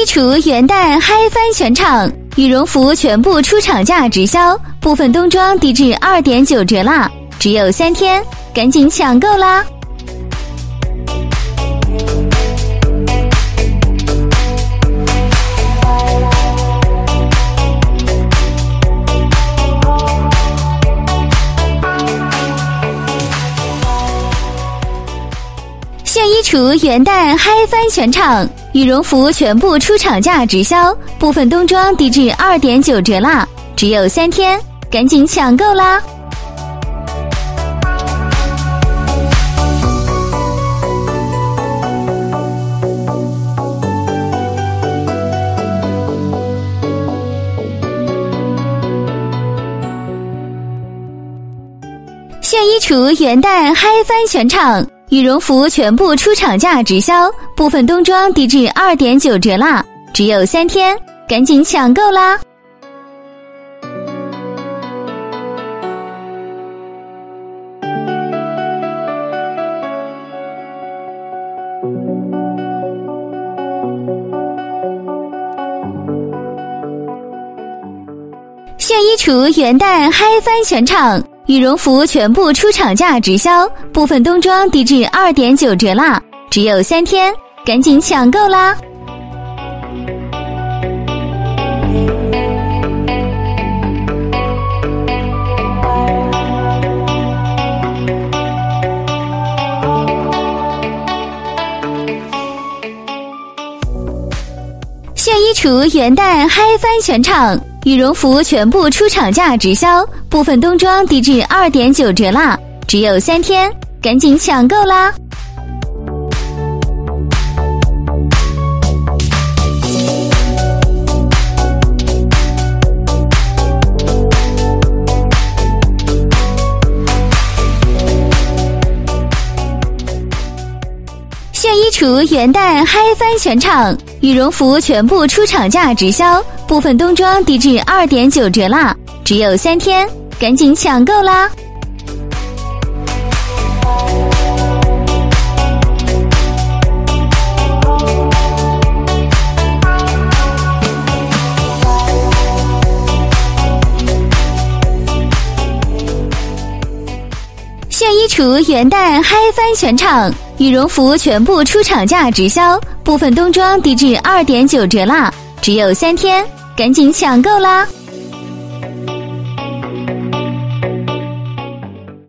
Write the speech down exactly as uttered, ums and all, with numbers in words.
衣橱元旦嗨翻全场，羽绒服全部出厂价直销，部分冬装低至 二点九 折啦，只有三天，赶紧抢购啦！炫衣橱元旦嗨翻全场，羽绒服全部出厂价直销，部分冬装低至 二点九 折啦，只有三天，赶紧抢购啦！炫衣橱元旦嗨翻全场，羽绒服全部出厂价直销，部分冬装低至 二点九 折啦，只有三天，赶紧抢购啦！炫衣橱元旦嗨翻全场，羽绒服全部出厂价直销，部分冬装低至 二点九 折啦，只有三天，赶紧抢购啦！炫衣橱元旦嗨翻全场，羽绒服全部出厂价直销，部分冬装低至 二点九 折啦，只有三天，赶紧抢购啦！炫衣橱元旦嗨翻全场，羽绒服全部出厂价直销，部分冬装低至 二点九 折啦，只有三天，赶紧抢购啦！炫衣橱元旦嗨翻全场，羽绒服全部出厂价直销，部分冬装低至 二点九 折啦，只有三天，赶紧抢购啦！